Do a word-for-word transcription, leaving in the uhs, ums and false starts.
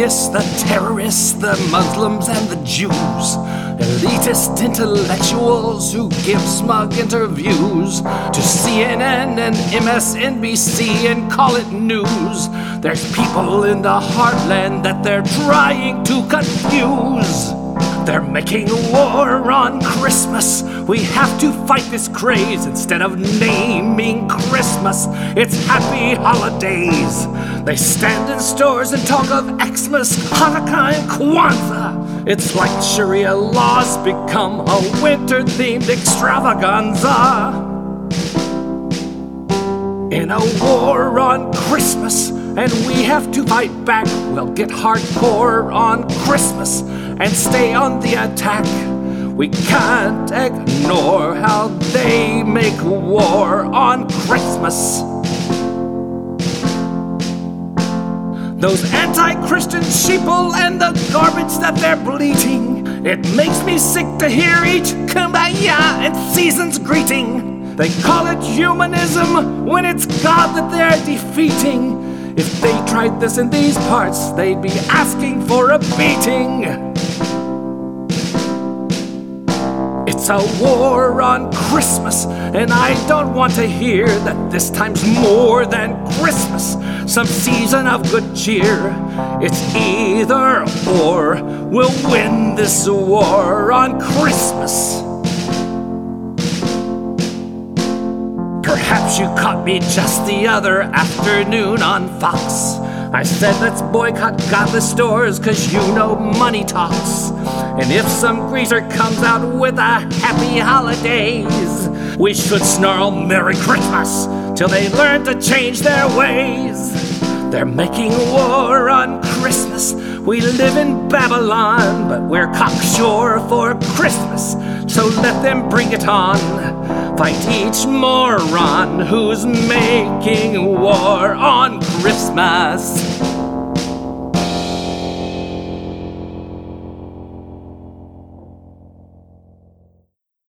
atheists, the terrorists, the Muslims, and the Jews. Elitist intellectuals who give smug interviews to C N N and M S N B C and call it news. There's people in the heartland that they're trying to confuse. They're making war on Christmas. We have to fight this craze. Instead of naming Christmas, it's Happy Holidays. They stand in stores and talk of Xmas, Hanukkah, and Kwanzaa. It's like Sharia laws become a winter-themed extravaganza. In a war on Christmas, and we have to fight back. We'll get hardcore on Christmas and stay on the attack. We can't ignore how they make war on Christmas. Those anti-Christian sheeple and the garbage that they're bleating, it makes me sick to hear each kumbaya and season's greeting. They call it humanism when it's God that they're defeating. If they tried this in these parts, they'd be asking for a beating. It's a war on Christmas, and I don't want to hear that this time's more than Christmas, some season of good cheer. It's either or, we'll win this war on Christmas. Perhaps you caught me just the other afternoon on Fox. I said let's boycott godless stores cause you know money talks. And if some greaser comes out with a Happy Holidays, we should snarl Merry Christmas till they learn to change their ways. They're making war on Christmas. We live in Babylon, but we're cocksure for Christmas, so let them bring it on. Fight each moron who's making war on Christmas.